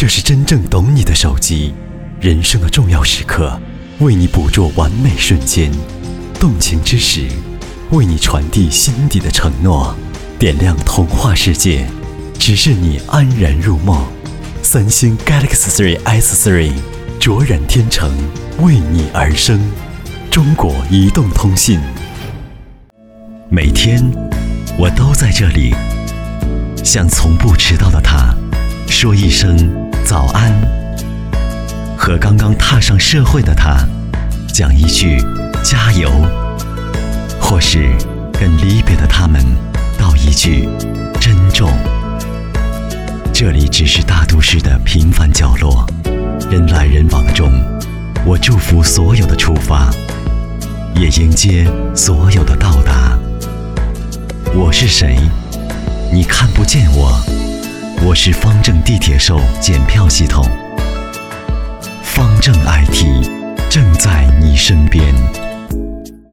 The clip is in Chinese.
这是真正懂你的手机，人生的重要时刻，为你捕捉完美瞬间，动情之时，为你传递心底的承诺，点亮童话世界，直至你安然入梦。三星 Galaxy 3 S3 卓然天成，为你而生。中国移动通信。每天我都在这里，向从不迟到的他说一声早安，和刚刚踏上社会的他讲一句加油，或是跟离别的他们道一句珍重。这里只是大都市的平凡角落，人来人往中，我祝福所有的出发，也迎接所有的到达。我是谁？你看不见我。我是方正地铁售检票系统，方正 IT 正在你身边。